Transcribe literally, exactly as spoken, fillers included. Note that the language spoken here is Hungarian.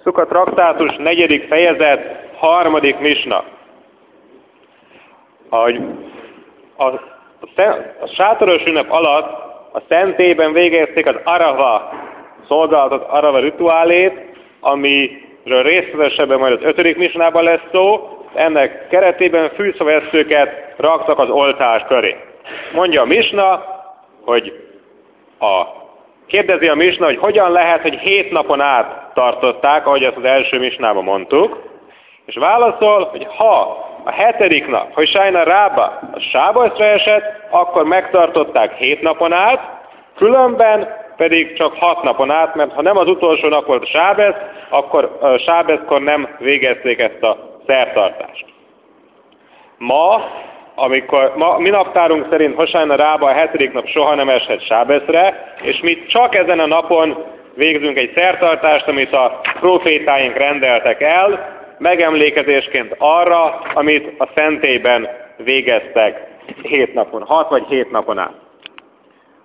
Szuka traktátus, negyedik fejezet, harmadik misna. Ahogy a, a, a sátoros ünnep alatt a szentélyben végezték az arava szolgálatot, arava rituálét, amiről részletesebben majd az ötödik misnában lesz szó. Ennek keretében fűszövesszőket raktak az oltár köré. Mondja a misna, hogy a, kérdezi a misna, hogy hogyan lehet, hogy hét napon át tartották, ahogy ezt az első misnában mondtuk, és válaszol, hogy ha a hetedik nap, hogy Sajna Rába a sábaszra esett, akkor megtartották hét napon át, különben pedig csak hat napon át, mert ha nem az utolsó nap volt a sábesz, akkor a sábeszkor nem végezték ezt a szertartást. Ma, amikor, ma, mi naptárunk szerint Hosajna Rába a hetedik nap soha nem eshet sábeszre, és mi csak ezen a napon végzünk egy szertartást, amit a profétáink rendeltek el, megemlékezésként arra, amit a szentélyben végeztek hét napon, hat vagy hét napon át.